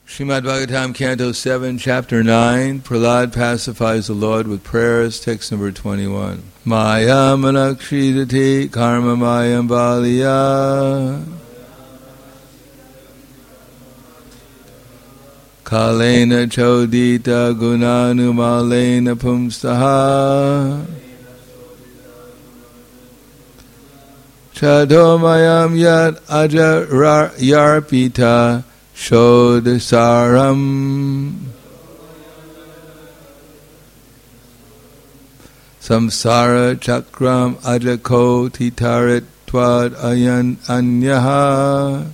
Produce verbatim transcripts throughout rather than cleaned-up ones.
Srimad Bhagavatam, Canto seven, Chapter nine, Prahlad pacifies the Lord with prayers, text number twenty-one. Maya manakshidati karma mayam baliya kalena chodita gunanumalena pumstaha chadomayam yat ajararpita Shodasaram Samsara Chakram Ajako Titarit Twad Ayan Anyaha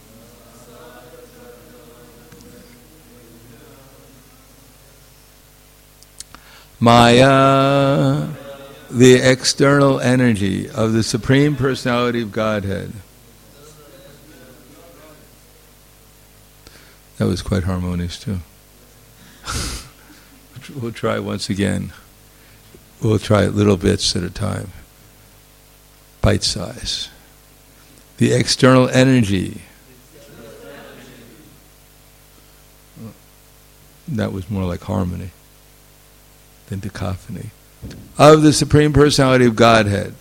Maya, the external energy of the Supreme Personality of Godhead. That was quite harmonious too. We'll try once again. We'll try it little bits at a time. Bite size. The external energy. That was more like harmony than cacophony. Of the Supreme Personality of Godhead.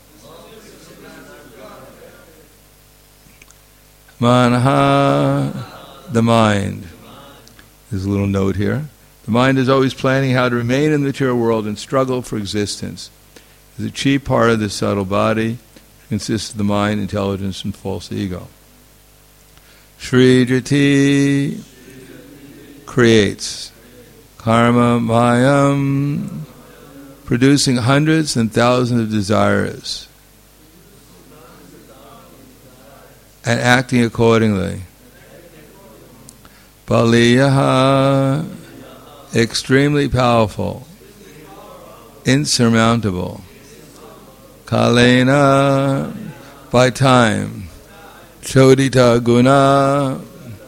Manaha, the mind. There's a little note here. The mind is always planning how to remain in the material world and struggle for existence. The chief part of the subtle body consists of the mind, intelligence, and false ego. Shri Jati creates karma mayam, producing hundreds and thousands of desires and acting accordingly. Baliyaha, extremely powerful, insurmountable. Kalena, by time. Chodita guna,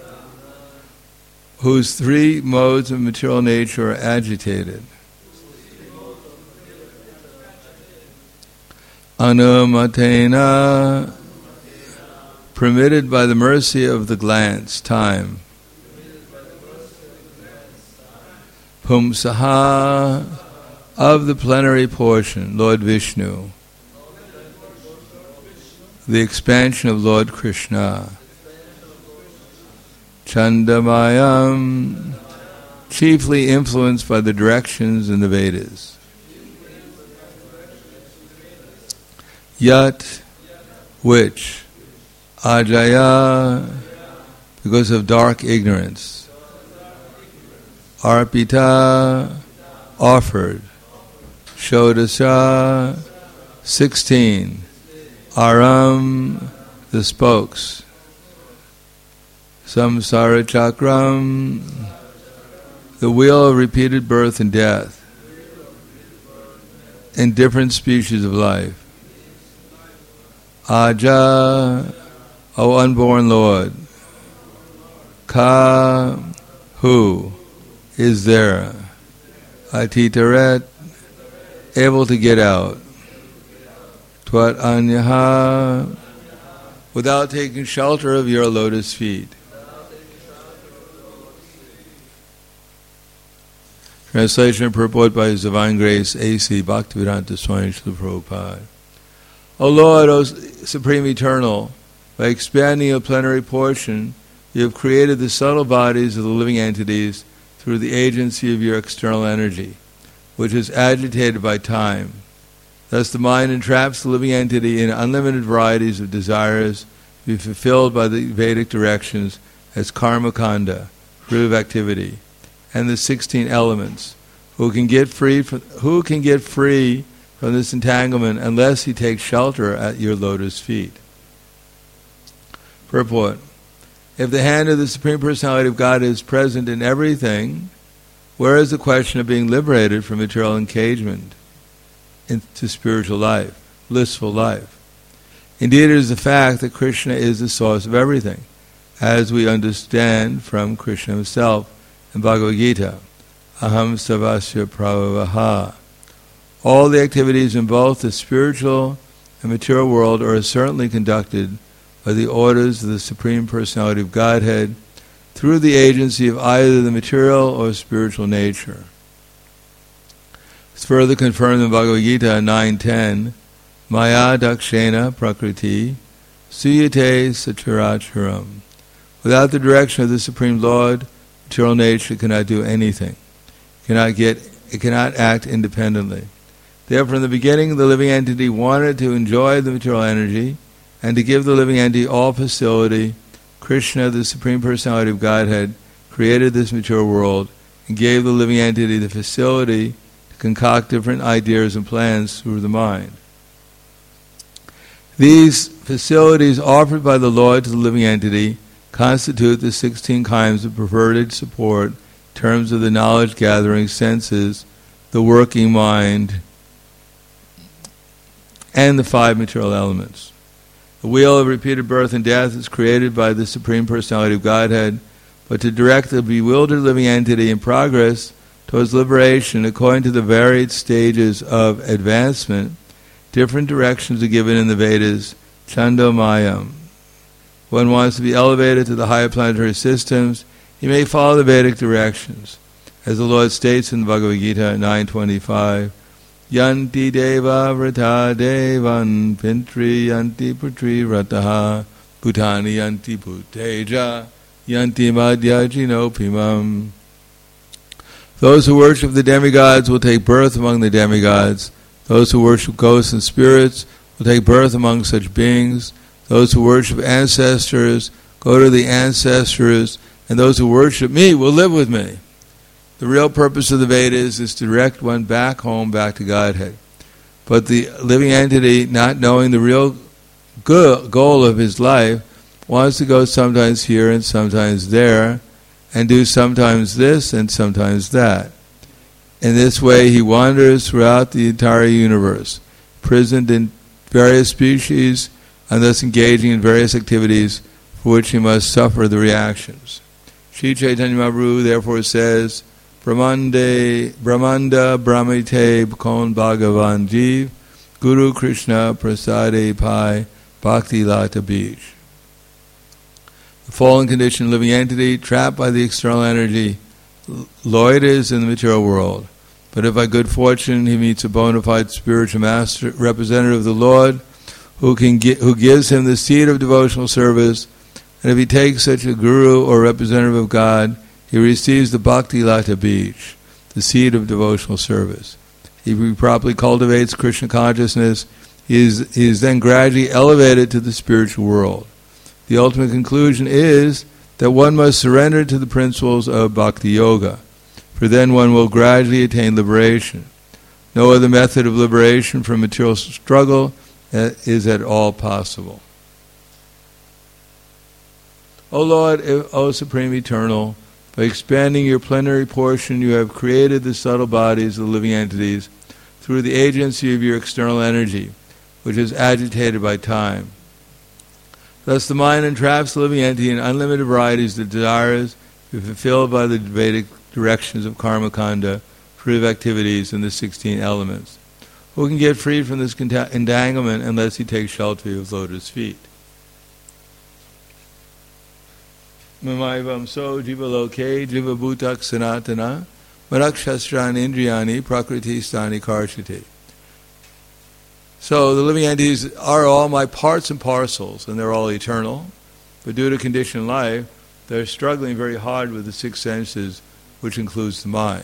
whose three modes of material nature are agitated. Anumatena, permitted by the mercy of the glance, time. Pumsaha, of the plenary portion, Lord Vishnu. The expansion of Lord Krishna. Chandamayam, chiefly influenced by the directions in the Vedas. Yat, which, Ajaya, because of dark ignorance. Arpita, offered. Shodasa, sixteen. Aram, the spokes. Samsara Chakram, the wheel of repeated birth and death in different species of life. Aja, O unborn Lord. Ka, who is there. Atitaret, able to get out. Twat anyaha, without taking shelter of your lotus feet. Translation and purport by His Divine Grace, A C Bhaktivedanta Swami Srila Prabhupada. O Lord, O Supreme Eternal, by expanding your plenary portion, you have created the subtle bodies of the living entities through the agency of your external energy, which is agitated by time. Thus the mind entraps the living entity in unlimited varieties of desires to be fulfilled by the Vedic directions as karma kanda, fruit of activity, and the sixteen elements. Who can get free from, who can get free from this entanglement unless he takes shelter at your lotus feet? Purport. If the hand of the Supreme Personality of God is present in everything, where is the question of being liberated from material engagement into spiritual life, blissful life? Indeed, it is the fact that Krishna is the source of everything, as we understand from Krishna himself in Bhagavad Gita. Aham savasya prabhavaha. All the activities in both the spiritual and material world are certainly conducted by the orders of the Supreme Personality of Godhead, through the agency of either the material or spiritual nature. It's further confirmed in Bhagavad Gita nine ten, Maya dakshena prakriti suyate satcharacharam. Without the direction of the Supreme Lord, material nature cannot do anything. It cannot get, it cannot act independently. Therefore, in the beginning, the living entity wanted to enjoy the material energy and to give the living entity all facility. Krishna, the Supreme Personality of Godhead, created this material world and gave the living entity the facility to concoct different ideas and plans through the mind. These facilities offered by the Lord to the living entity constitute the sixteen kinds of perverted support in terms of the knowledge-gathering senses, the working mind, and the five material elements. The wheel of repeated birth and death is created by the Supreme Personality of Godhead, but to direct the bewildered living entity in progress towards liberation according to the varied stages of advancement, different directions are given in the Vedas, Chandomayam. One wants to be elevated to the higher planetary systems, he may follow the Vedic directions. As the Lord states in Bhagavad Gita nine twenty-five, Yanti deva vrata devan pintri yanti putri vrataha bhutani yanti bhuteja yanti madhyajino pimam. Those who worship the demigods will take birth among the demigods. Those who worship ghosts and spirits will take birth among such beings. Those who worship ancestors go to the ancestors, and those who worship me will live with me. The real purpose of the Vedas is to direct one back home, back to Godhead. But the living entity, not knowing the real go- goal of his life, wants to go sometimes here and sometimes there, and do sometimes this and sometimes that. In this way, he wanders throughout the entire universe, prisoned in various species, and thus engaging in various activities for which he must suffer the reactions. Sri Chaitanya Mahaprabhu therefore says, Brahmande, Brahmanda Brahmite Bhakon Bhagavan Jeev Guru Krishna Prasade Pai Bhakti Lata Beach. The fallen conditioned living entity, trapped by the external energy, loiters in the material world. But if by good fortune he meets a bona fide spiritual master, representative of the Lord, who can gi- who gives him the seed of devotional service, and if he takes such a guru or representative of God, he receives the Bhakti Lata Beach, the seed of devotional service. If he properly cultivates Krishna consciousness, he is, he is then gradually elevated to the spiritual world. The ultimate conclusion is that one must surrender to the principles of Bhakti Yoga, for then one will gradually attain liberation. No other method of liberation from material struggle is at all possible. O Lord, O Supreme Eternal, by expanding your plenary portion, you have created the subtle bodies of the living entities through the agency of your external energy, which is agitated by time. Thus the mind entraps the living entity in unlimited varieties of desires to be fulfilled by the Vedic directions of karma kanda, fruitive activities, and the sixteen elements. Who can get free from this entanglement unless he takes shelter of lotus feet? Mamaivam so jiva loke jiva bhutak sanatana manakshastran indriyani prakriti stani karshite. So the living entities are all my parts and parcels, and they're all eternal. But due to conditioned life, they're struggling very hard with the six senses, which includes the mind.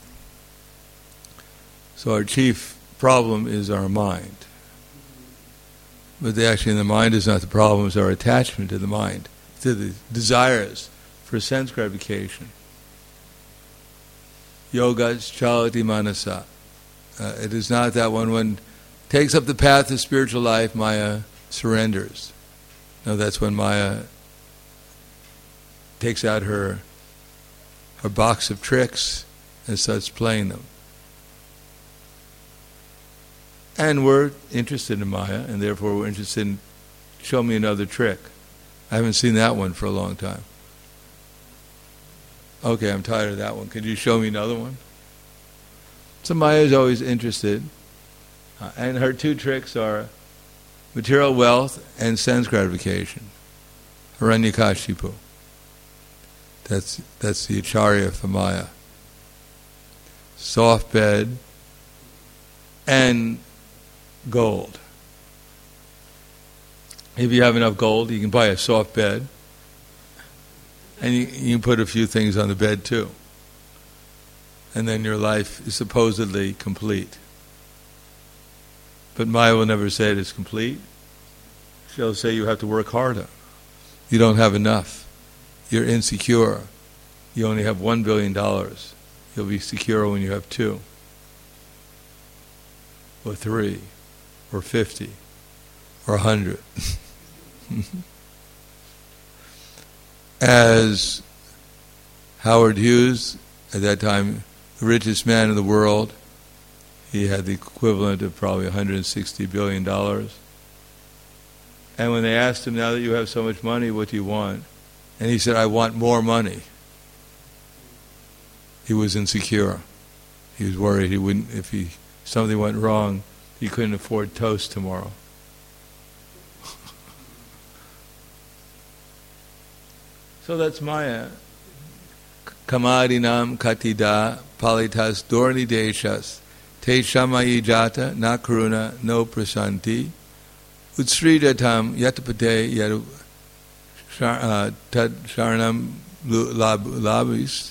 So our chief problem is our mind. But the, actually the mind is not the problem, it's our attachment to the mind, to the desires for sense gratification. Yoga chalati manasa. Uh, it is not that when one takes up the path of spiritual life, Maya surrenders. No, that's when Maya takes out her her box of tricks and starts playing them. And we're interested in Maya, and therefore we're interested in, show me another trick. I haven't seen that one for a long time. Okay, I'm tired of that one. Could you show me another one? So Maya is always interested. Uh, and her two tricks are material wealth and sense gratification. Hiranyakashipu. That's that's the acharya for Maya. Soft bed and gold. If you have enough gold, you can buy a soft bed, and you, you can put a few things on the bed too. And then your life is supposedly complete. But Maya will never say it is complete. She'll say you have to work harder. You don't have enough. You're insecure. You only have one billion dollars. You'll be secure when you have two, or three, or fifty, or a hundred. As Howard Hughes, at that time the richest man in the world, he had the equivalent of probably one hundred sixty billion dollars. And when they asked him, now that you have so much money, what do you want? And he said, I want more money. He was insecure. He was worried he wouldn't, if he something went wrong, he couldn't afford toast tomorrow. So that's Maya. Kamadinam katida palitas dorni deshas te shamayi jata na karuna no prasanti utsridatam yatapate yadu tad sharanam labis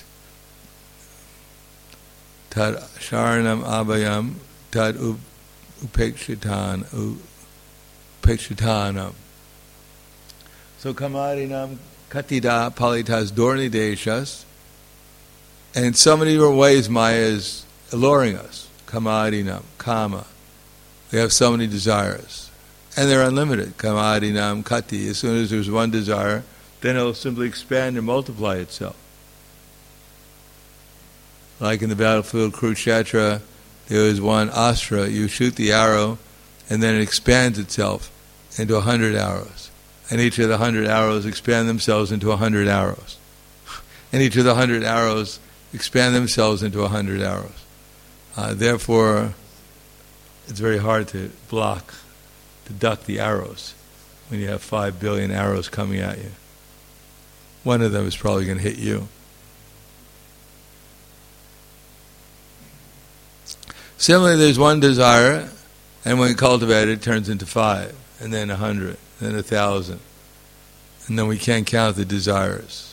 tad sharanam abhayam tad upekshitan upekshitanam. So kamadinam katida palitas dorni deshas. And in so many different ways Maya is alluring us. Kamadinam, kama. We have so many desires. And they're unlimited. Kamadinam, kati. As soon as there's one desire, then it'll simply expand and multiply itself. Like in the battlefield Kurukshetra, there was one astra. You shoot the arrow, and then it expands itself into a hundred arrows. And each of the hundred arrows expand themselves into a hundred arrows. And each of the hundred arrows expand themselves into a hundred arrows. Uh, therefore, it's very hard to block, to duck the arrows when you have five billion arrows coming at you. One of them is probably going to hit you. Similarly, there's one desire, and when cultivated, it turns into five, and then a hundred, then a thousand, and then we can't count the desires.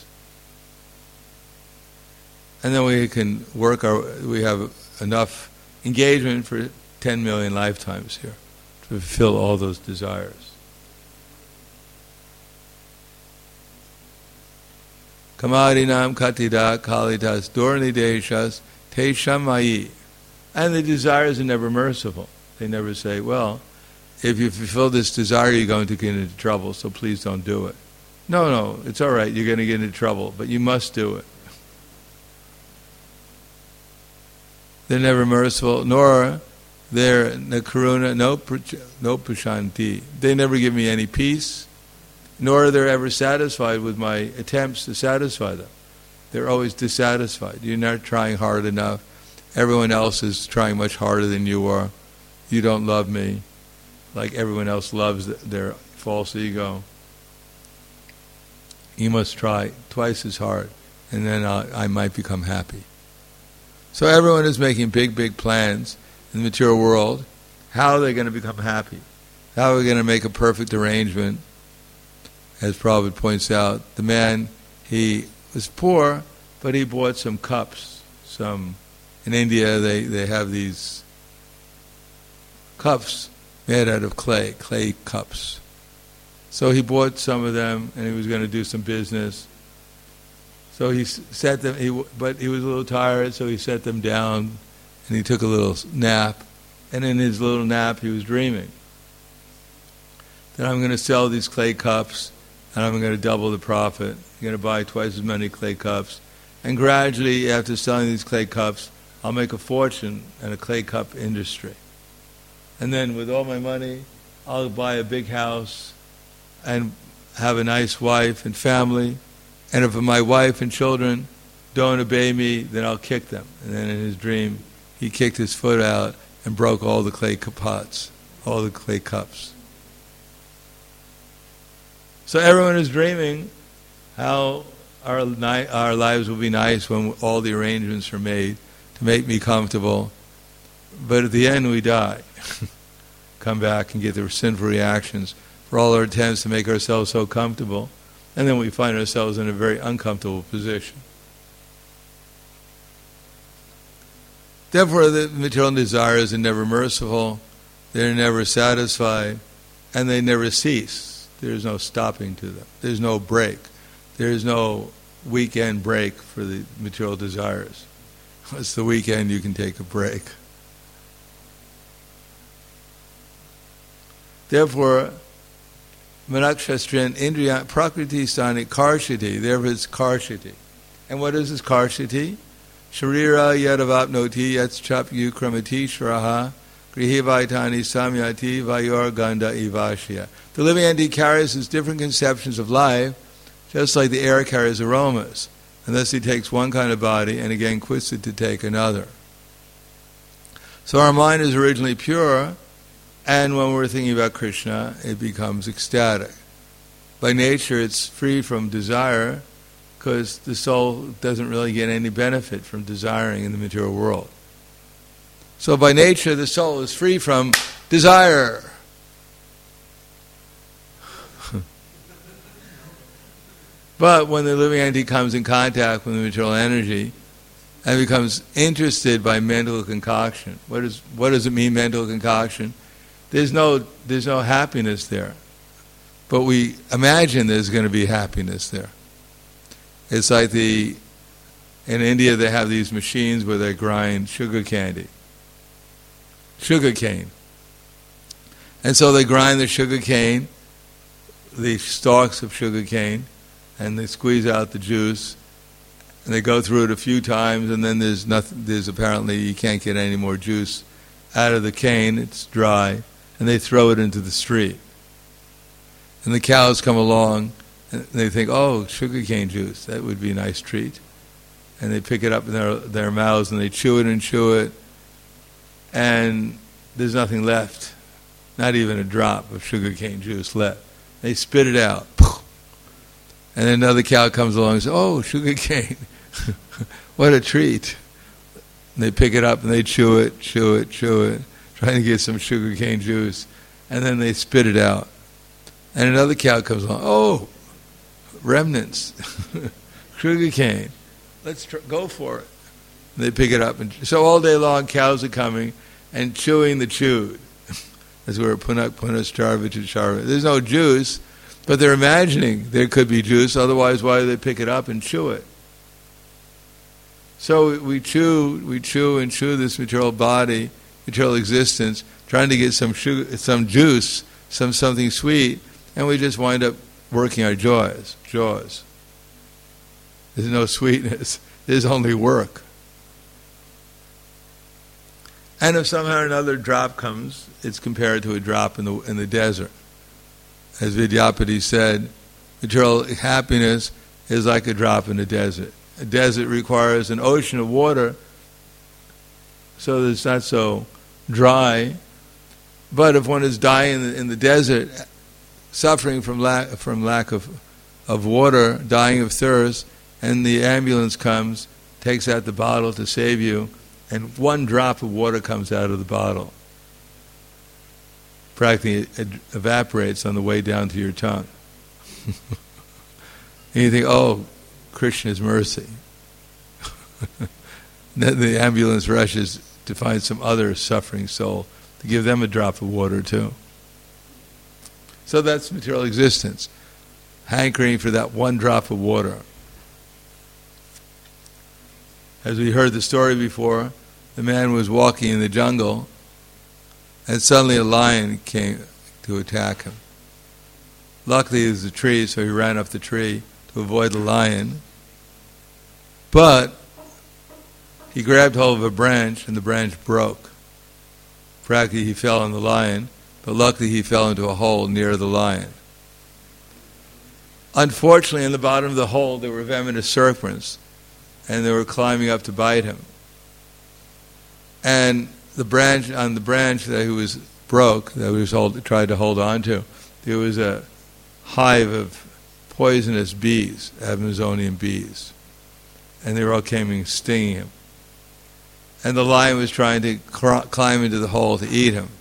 And then we can work our, we have enough engagement for ten million lifetimes here to fulfill all those desires. Kamadinam katida kalitas dorni deshas te shamayi. And the desires are never merciful. They never say, well, if you fulfill this desire, you're going to get into trouble, so please don't do it. No, no, it's all right, you're going to get into trouble, but you must do it. They're never merciful, nor they're nakaruna, no no prashanti. They never give me any peace, nor are they ever satisfied with my attempts to satisfy them. They're always dissatisfied. You're not trying hard enough. Everyone else is trying much harder than you are. You don't love me like everyone else loves their false ego. You must try twice as hard, and then I, I might become happy. So everyone is making big, big plans in the material world. How are they going to become happy? How are we going to make a perfect arrangement? As Prabhupada points out, the man, he was poor, but he bought some cups. Some in India, they, they have these cups made out of clay, clay cups. So he bought some of them, and he was going to do some business. So he set them, he, but he was a little tired, so he set them down, and he took a little nap. And in his little nap, he was dreaming that I'm going to sell these clay cups, and I'm going to double the profit. I'm going to buy twice as many clay cups. And gradually, after selling these clay cups, I'll make a fortune in a clay cup industry. And then with all my money, I'll buy a big house and have a nice wife and family. And if my wife and children don't obey me, then I'll kick them. And then in his dream, he kicked his foot out and broke all the clay pots, all the clay cups. So everyone is dreaming how our, ni- our lives will be nice when all the arrangements are made to make me comfortable. But at the end we die. Come back and get the sinful reactions for all our attempts to make ourselves so comfortable. And then we find ourselves in a very uncomfortable position. Therefore, the material desires are never merciful, they're never satisfied, and they never cease. There's no stopping to them. There's no break. There's no weekend break for the material desires. It's the weekend you can take a break. Therefore, Manakshastran Indriya Prakriti Stani Karshiti, therefore it's Karshiti. And what is this Karshiti? Sharira Yadavapnoti Yatschap Yukramati Shraha Grihivaitani Samyati Vayor Ganda Ivashya. The living entity carries his different conceptions of life, just like the air carries aromas, unless he takes one kind of body and again quits it to take another. So our mind is originally pure, and when we're thinking about Krishna, it becomes ecstatic. By nature, it's free from desire, because the soul doesn't really get any benefit from desiring in the material world. So by nature, the soul is free from desire. But when the living entity comes in contact with the material energy and becomes interested by mental concoction, what is what does it mean, mental concoction? There's no there's no happiness there. But we imagine there's going to be happiness there. It's like the in India they have these machines where they grind sugar candy. Sugar cane. And so they grind the sugar cane, the stalks of sugar cane, and they squeeze out the juice, and they go through it a few times, and then there's nothing. There's apparently you can't get any more juice out of the cane; it's dry, and they throw it into the street. And the cows come along, and they think, "Oh, sugar cane juice, that would be a nice treat," and they pick it up in their their mouths, and they chew it and chew it, and there's nothing left, not even a drop of sugar cane juice left. They spit it out. And then another cow comes along and says, "Oh, sugar cane, what a treat." And they pick it up and they chew it, chew it, chew it, trying to get some sugar cane juice. And then they spit it out. And another cow comes along, "Oh, remnants, sugar cane, let's tr- go for it." And they pick it up. And so all day long cows are coming and chewing the chewed. That's where punak punas charvich charvich. There's no juice. But they're imagining there could be juice, otherwise why do they pick it up and chew it? So we chew, we chew and chew this material body, material existence, trying to get some sugar, some juice, some something sweet, and we just wind up working our jaws, jaws. There's no sweetness. There's only work. And if somehow another drop comes, it's compared to a drop in the in the desert. As Vidyapati said, material happiness is like a drop in the desert. A desert requires an ocean of water, so that it's not so dry. But if one is dying in the, in the desert, suffering from lack from lack of of water, dying of thirst, and the ambulance comes, takes out the bottle to save you, and one drop of water comes out of the bottle. Practically it evaporates on the way down to your tongue. And you think, "Oh, Krishna's mercy." Then the ambulance rushes to find some other suffering soul to give them a drop of water too. So that's material existence, hankering for that one drop of water. As we heard the story before, the man was walking in the jungle, and suddenly a lion came to attack him. Luckily, there was a tree, so he ran up the tree to avoid the lion. But he grabbed hold of a branch, and the branch broke. Practically, he fell on the lion, but luckily he fell into a hole near the lion. Unfortunately, in the bottom of the hole, there were venomous serpents, and they were climbing up to bite him. And the branch on the branch that he was broke, that he was hold, tried to hold on to, there was a hive of poisonous bees, Amazonian bees. And they were all coming stinging him. And the lion was trying to cr- climb into the hole to eat him.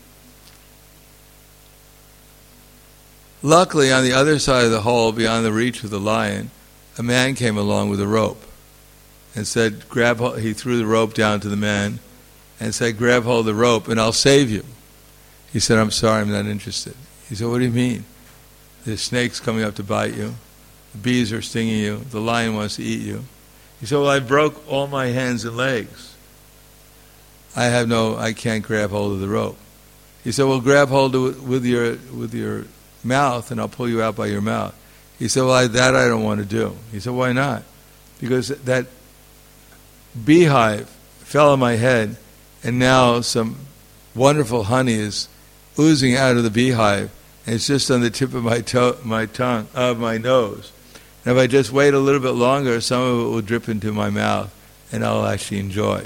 Luckily, on the other side of the hole, beyond the reach of the lion, a man came along with a rope and said, grab hold. He threw the rope down to the man and said, grab hold of the rope and I'll save you. He said, I'm sorry, I'm not interested. He said, what do you mean? There's snakes coming up to bite you. The bees are stinging you. The lion wants to eat you. He said, well, I broke all my hands and legs. I have no, I can't grab hold of the rope. He said, well, grab hold of it with your, with your mouth and I'll pull you out by your mouth. He said, well, I, that I don't want to do. He said, why not? Because that beehive fell on my head and now some wonderful honey is oozing out of the beehive and it's just on the tip of my to- my tongue, of my nose. And if I just wait a little bit longer, some of it will drip into my mouth and I'll actually enjoy.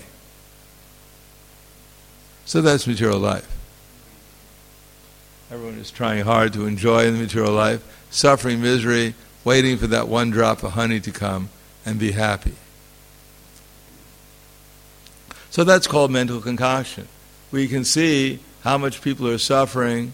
So that's material life. Everyone is trying hard to enjoy the material life, suffering misery, waiting for that one drop of honey to come and be happy. So that's called mental concoction. We can see how much people are suffering.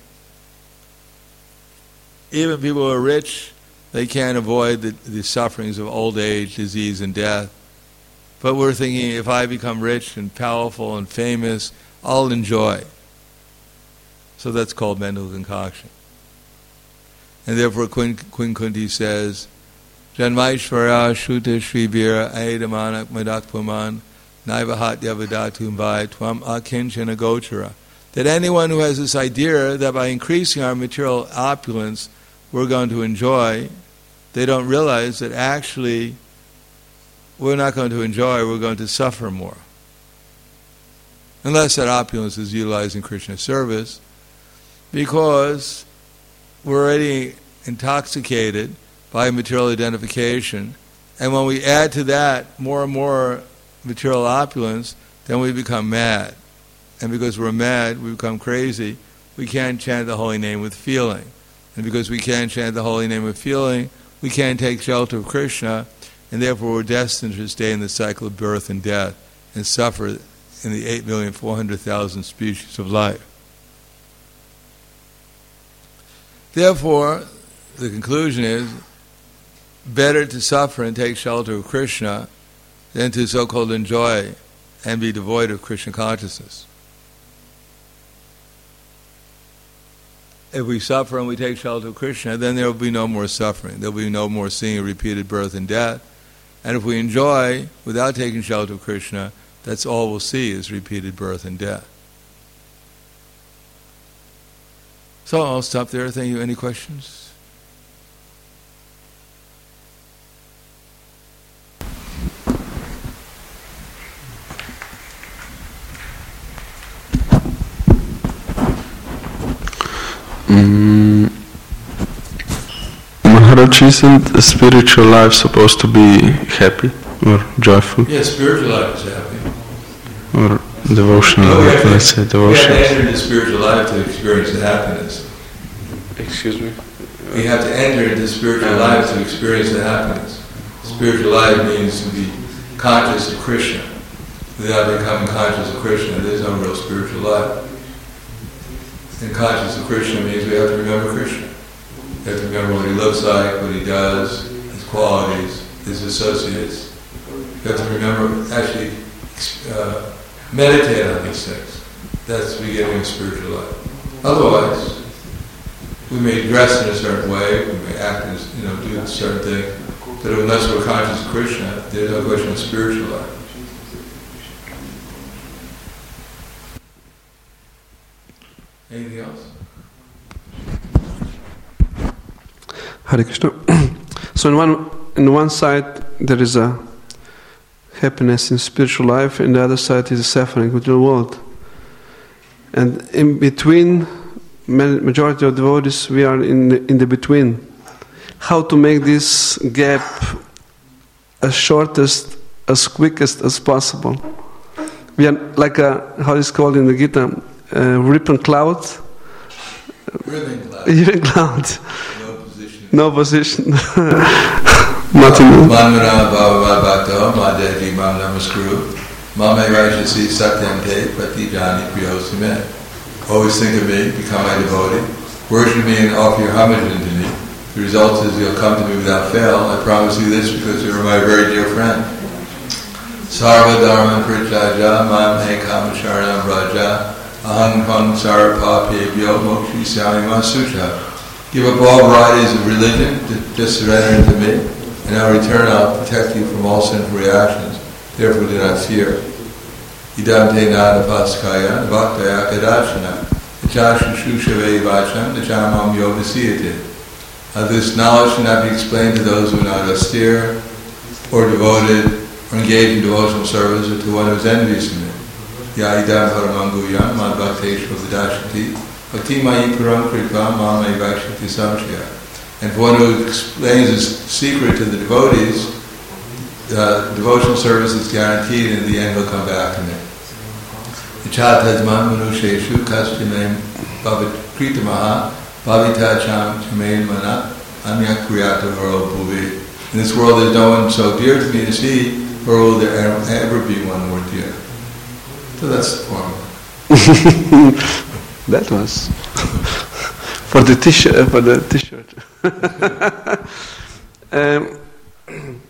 Even people who are rich, they can't avoid the, the sufferings of old age, disease, and death. But we're thinking, if I become rich and powerful and famous, I'll enjoy. So that's called mental concoction. And therefore Queen, Queen Kunti says, Janmaishvara Shuta Shribira Aedamanak Madakpuman Naivahat Yavadatumbai Twam Akinchana Gochara. That anyone who has this idea that by increasing our material opulence we're going to enjoy, they don't realize that actually we're not going to enjoy, we're going to suffer more. Unless that opulence is utilized in Krishna service, because we're already intoxicated by material identification, and when we add to that more and more material opulence, then we become mad. And because we're mad, we become crazy, we can't chant the holy name with feeling. And because we can't chant the holy name with feeling, we can't take shelter of Krishna, and therefore we're destined to stay in the cycle of birth and death and suffer in the eight million four hundred thousand species of life. Therefore, the conclusion is, better to suffer and take shelter of Krishna than to so-called enjoy and be devoid of Krishna consciousness. If we suffer and we take shelter of Krishna, then there will be no more suffering. There will be no more seeing repeated birth and death. And if we enjoy without taking shelter of Krishna, that's all we'll see is repeated birth and death. So I'll stop there. Thank you. Any questions? Mm, Maharaj, isn't a spiritual life supposed to be happy or joyful? Yes, spiritual life is happy. Or devotional, no, life, let's say devotional. We have to enter into spiritual life to experience the happiness. Excuse me? We have to enter into spiritual life to experience the happiness. Spiritual life means to be conscious of Krishna. Without becoming conscious of Krishna, there's no real spiritual life. And conscious of Krishna means we have to remember Krishna. We have to remember what he looks like, what he does, his qualities, his associates. We have to remember, actually, uh, meditate on these things. That's the beginning of spiritual life. Otherwise, we may dress in a certain way, we may act as, you know, do a certain thing, but unless we're conscious of Krishna, there's no question of spiritual life. Anything else? Hare Krishna. So in one in one side there is a happiness in spiritual life, and the other side is a suffering in the world. And in between, majority of devotees, we are in the, in the between. How to make this gap as shortest, as quickest as possible? We are like a, how is it called in the Gita, a ribbon cloud. Ribbon cloud. Ribbon cloud. No position No position. Nothing. Manmana bhava bhakto madevi mam namaskuru mame rajasi satyam te pratijani priyosime. Always think of me, become my devotee, worship me and offer your homage unto me. The result is you'll come to me without fail. I promise you this because you are my very dear friend. Sarva dharma prajaja mam ekam sharanam raja aham pang sarapapebhyo mokshi syami masucha. Give up all varieties of religion, just surrender into me, and in return I'll protect you from all sinful reactions. Therefore do not fear. Idam te nada paskaya bhaktaya kadachana nachashushave vacham nachamam yogasiyate. Uh, this knowledge should not be explained to those who are not austere or devoted or engaged in devotional service or to one who is envious of me. Yaidam paramanguyam mad bhakteshu vidashati bhakti mayi param kripa mame vakshati samshaya. And for one who explains his secret to the devotees, uh, devotional service is guaranteed and in the end will come back to me. Chatadman manusheshu kastimem bhavitkritamaha bhavita cham chamain mana anyak kriyata varo bhuvi. In this world there's no one so dear to me as he, or will there ever be one more dear. So that's the formula. That was for the t-shirt. For the t-shirt. um,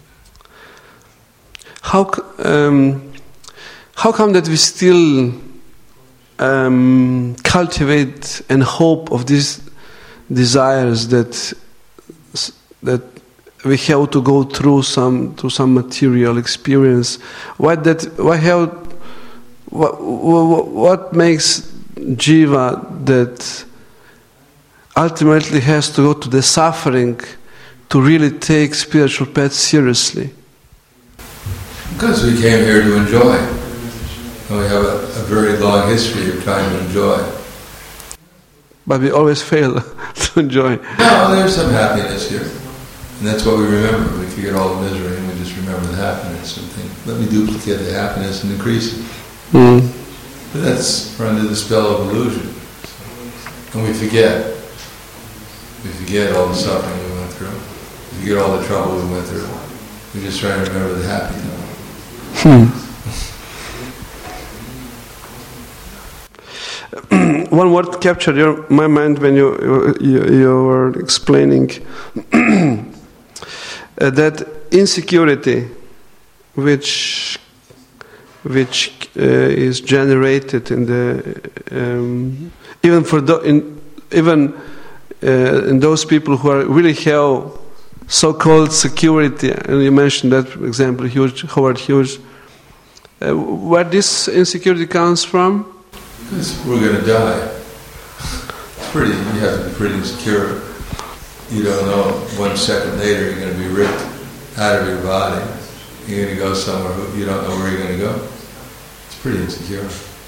how um, how come that we still um, cultivate and hope of these desires that that we have to go through some through some material experience? Why that? Why have? What, what makes jiva that ultimately has to go to the suffering to really take spiritual path seriously? Because we came here to enjoy. And we have a, a very long history of trying to enjoy. But we always fail to enjoy. No, there's some happiness here. And that's what we remember. We forget all the misery and we just remember the happiness and think, let me duplicate the happiness and increase it. Mm. But that's we're under the spell of illusion. And we forget. We forget all the suffering we went through. We forget all the trouble we went through. We just try to remember the happy time. Hmm. One word captured your, my mind when you, you, you were explaining uh, that insecurity which which uh, is generated in the um, even for the, in even uh, in those people who are really have so-called security, and you mentioned that example, Hughes, Howard Hughes. Uh, where this insecurity comes from? Because we're going to die. It's pretty. You have to be pretty insecure. You don't know one second later you're going to be ripped out of your body. You're going to go somewhere you don't know where you're going to go. It's pretty insecure.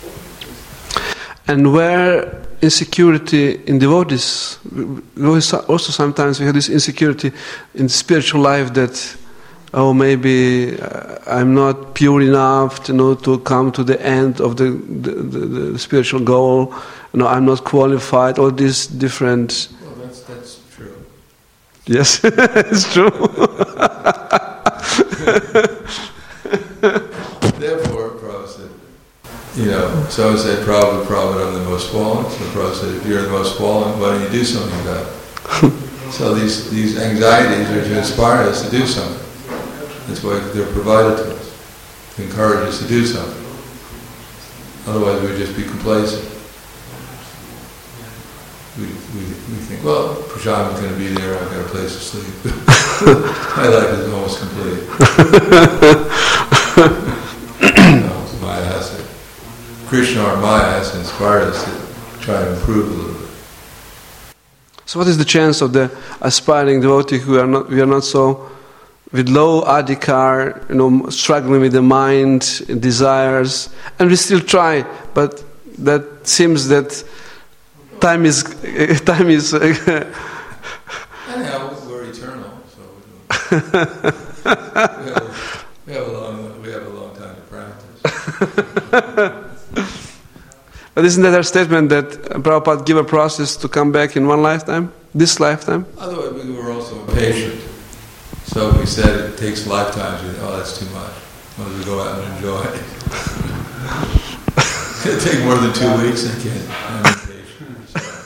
And where insecurity in devotees, also sometimes we have this insecurity in spiritual life that, oh, maybe I'm not pure enough, you know, to come to the end of the, the, the, the spiritual goal. You know, I'm not qualified. All these different. Well, that's that's true. Yes, it's true. Therefore, Prabhupada said, you know, so said, Prabhupada, Prabhupada, I'm the most fallen. So Prabhupada said, if you're the most fallen, why don't you do something about it? So these these anxieties are to inspire us to do something. That's why they're provided to us, to encourage us to do something. Otherwise, we'd just be complacent. We, we, we think, well, Prashant is going to be there, I've got a place to sleep. My life is almost complete. No, Maya has to, Krishna or Maya has to inspire us to try to improve a little bit. So what is the chance of the aspiring devotee who are not, we are not so, with low adhikar, you know, struggling with the mind, desires, and we still try, but that seems that time is, time is... Anyhow, we're eternal, so we, have, we, have a long, we have a long time to practice. But isn't that our statement that Prabhupada give a process to come back in one lifetime? This lifetime? Otherwise, we were also patient. So if we said it takes lifetimes, we think, oh, that's too much. Why don't we go out and enjoy it? It'll take more than two weeks, I can't. I'm impatient.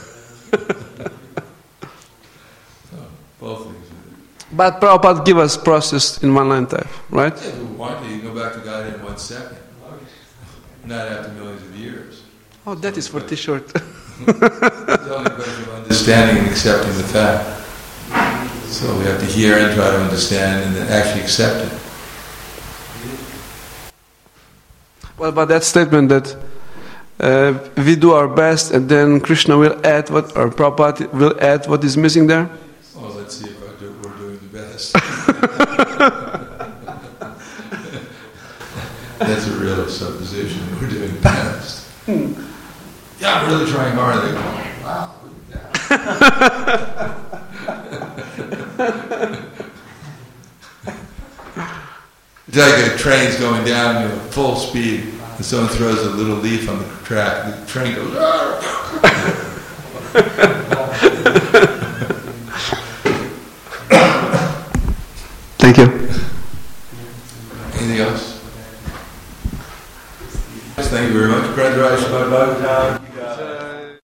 So, both things. But Prabhupada give us process in one lifetime, right? Yeah, if we want to, you can go back to God in one second. Not after millions of years. Oh, that is for T-shirt. It's only a question of understanding and accepting the fact. So we have to hear and try to understand and then actually accept it. Well, but that statement that uh, we do our best and then Krishna will add what, or Prabhupada will add what is missing there? Well, let's see if I do, we're doing the best. That's a real supposition. We're doing the best. Hmm. Yeah, I'm really trying hard. They go, wow. It's like a train's going down, you know, full speed, and someone throws a little leaf on the track. The train goes. Thank you. Anything else? Thank you very much. Brother Bhagavatam.